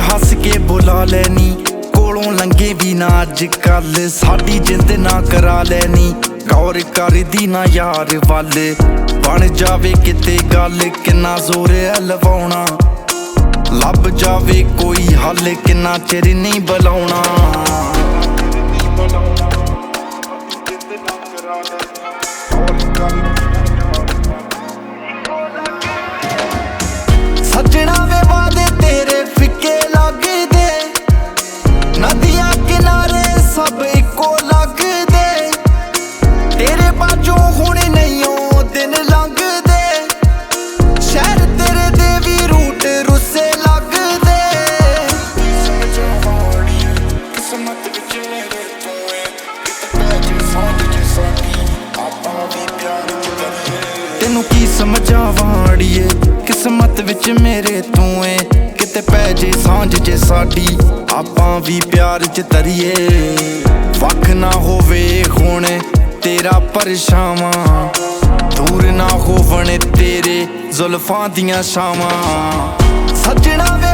हस के बुला लैनी, कोलों लंघे भी ना अज कल, साडी जिंद ना करा लैनी, गौर करदी ना यार वल, बन जावे किते गल, किन्ना जोर है लवाउणा, लब जावे कोई हल, किन्ना चिर नहीं बुलाउणा। सजना वे वादे तेरे फिक्के लगदे, नदियां किनारे सब इको लगदे, तेरे बाजों हुण नहीं ओ दिन लंघदे, शहर तेरे दे भी रूट रुस्से लगदे। तेनू की समझावां अड़िए, किस्मत विच मेरे तू है, किते पै जे सांझ जे साडी, आपां भी प्यार च तरीए, वख ना होवे हुण तेरा परछावां, दूर ना होवण तेरे जुल्फां दियां छावां। सजना वे